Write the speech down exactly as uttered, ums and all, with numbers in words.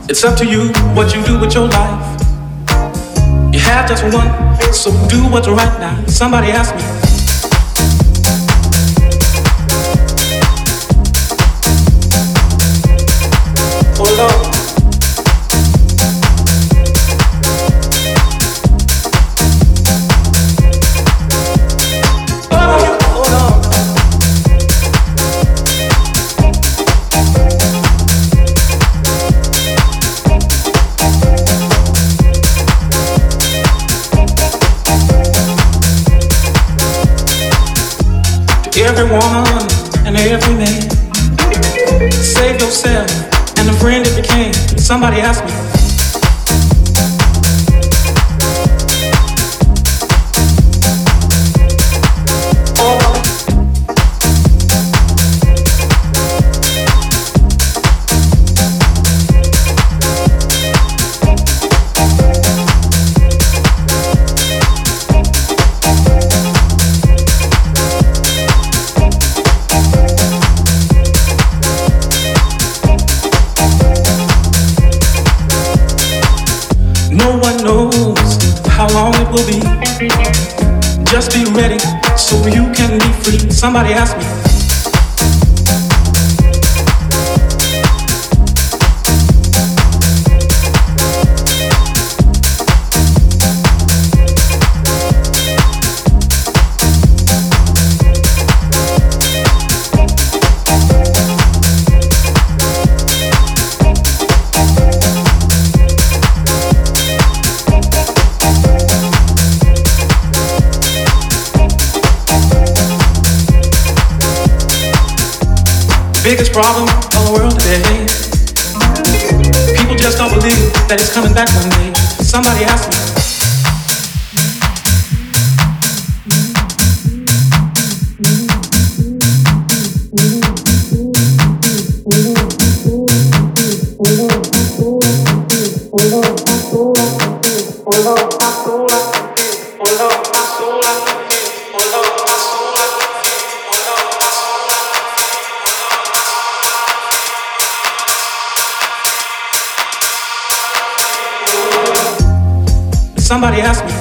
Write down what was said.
It's up to you what you do with your life. You have just one, so do what's right now. Somebody asked me. Hold on. Everyone and every man, save yourself and the friend it became. Somebody asked me. Oh. No one knows how long it will be. Just be ready so you can be free. Somebody asked me. Biggest problem of the world today. People just don't believe that it's coming back one day. Somebody asked me. Somebody asked me.